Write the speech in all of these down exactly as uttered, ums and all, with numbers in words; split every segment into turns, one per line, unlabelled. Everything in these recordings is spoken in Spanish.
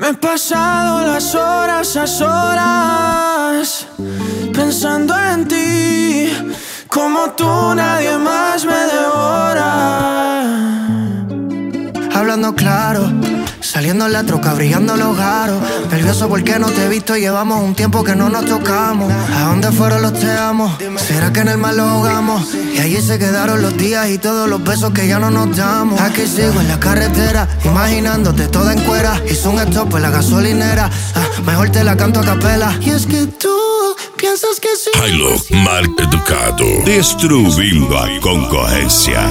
Me he pasado las horas a horas pensando en ti. Como tú nadie más me devora.
Hablando claro, saliendo en la troca, brillando los garos. Nervioso porque no te he visto, llevamos un tiempo que no nos tocamos. ¿A dónde fueron los te amo? ¿Será que en el mar los ahogamos? Y allí se quedaron los días y todos los besos que ya no nos damos. Aquí sigo en la carretera, imaginándote toda en cuera. Hice un stop en la gasolinera, ah, mejor te la canto a capela. Y es que tú piensas que sí.
Hilux Mal Educado, destruindo a concorrência.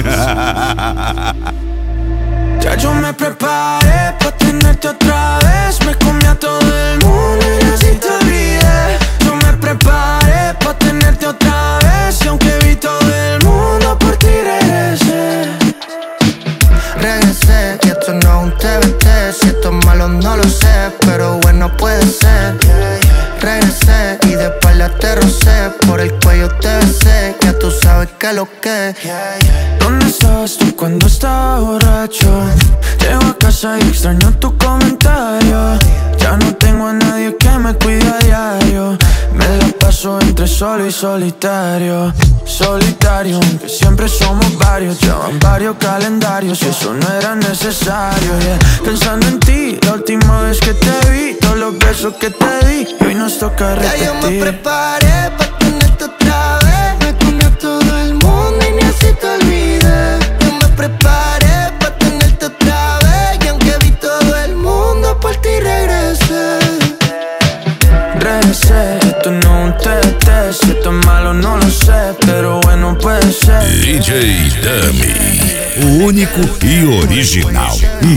Ya yo me preparé pa' tenerte otra vez. Me comí a todo el mundo y así te olvidé. Yo me preparé pa' tenerte otra vez. Y aunque vi todo el mundo, por ti regresé.
Regresé, y esto no es un T V T. Si esto es malo no lo sé, pero bueno puede ser. Regresé y de espalda te rocé. Por el cuello te besé, ya tú sabes que lo que.
¿Dónde estabas tú cuando estaba borracho? Llego a casa y extraño tu comentario. Ya no tengo a nadie que me cuide a diario. Me la paso entre solo y solitario. Solitario, aunque siempre somos varios. Ya van varios calendarios y eso no era necesario, yeah. Pensando en ti, la última vez que te vi, todos los besos que te di, y hoy nos toca repetir.
Ya yo me preparé pa' tenerte otra vez. Me comí a todo el mundo y ni así te olvidé. Yo me preparé pa' tenerte otra vez. Y aunque vi todo el mundo, por ti regresé.
Regresé, esto no es un T V T. Si esto es malo no lo sé, pero bueno puede ser.
D J Dummy, o único y original.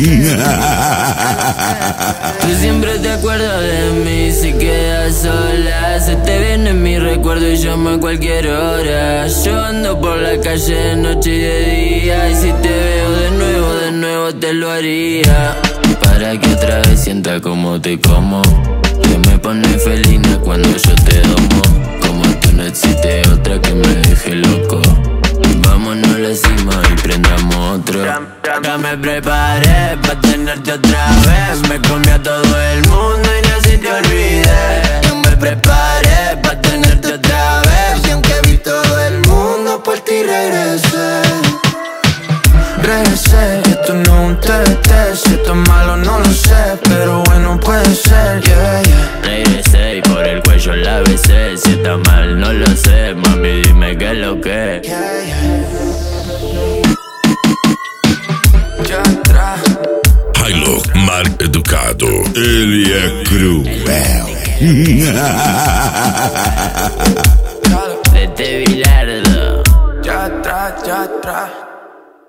Tú siempre te acuerdas de mí si quedas sola. Se te viene mi recuerdo y llamo a cualquier hora. Yo ando por la calle de noche y de día. Y si te veo de nuevo, de nuevo te lo haría. Para que otra vez sienta como te como. Que me pone felina cuando yo te domo. Como tú no existe otra que me deje loco. Vámonos a la cima y prendamos otro. Ya me preparé pa' tenerte otra vez. Me comí a todo el mundo y ni así te olvidé.
Yo me preparé pa' tenerte otra vez. Y aunque vi todo el mundo, por ti regresé.
Regresé, esto no es un T V T. Si esto es malo no lo sé, pero bueno puede ser, yeah, yeah.
Regresé y por el cuello la besé. Si está mal no lo sé, mami dime qué es lo que.
Yeah, yeah.
Ya atrás.
Hilux Mal Educado, ele é cruel.
De este Bilardo.
Ya atrás, ya atrás.